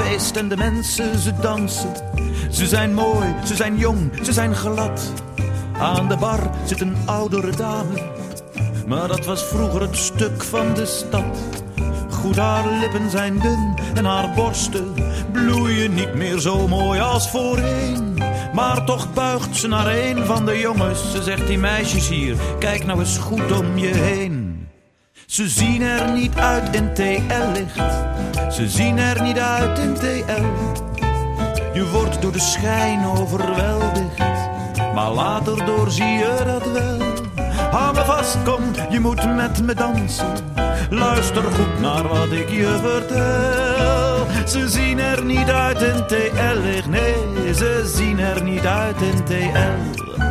feest en de mensen, ze dansen. Ze zijn mooi, ze zijn jong, ze zijn glad. Aan de bar zit een oudere dame, maar dat was vroeger het stuk van de stad. Goed, haar lippen zijn dun en haar borsten bloeien niet meer zo mooi als voorheen. Maar toch buigt ze naar een van de jongens. Ze zegt, die meisjes hier, kijk nou eens goed om je heen. Ze zien er niet uit in TL-licht. Ze zien er niet uit in TL. Je wordt door de schijn overweldigd, maar later doorzie je dat wel. Hou me vast, kom, je moet met me dansen. Luister goed naar wat ik je vertel. Ze zien er niet uit in TL-licht, nee, ze zien er niet uit in TL.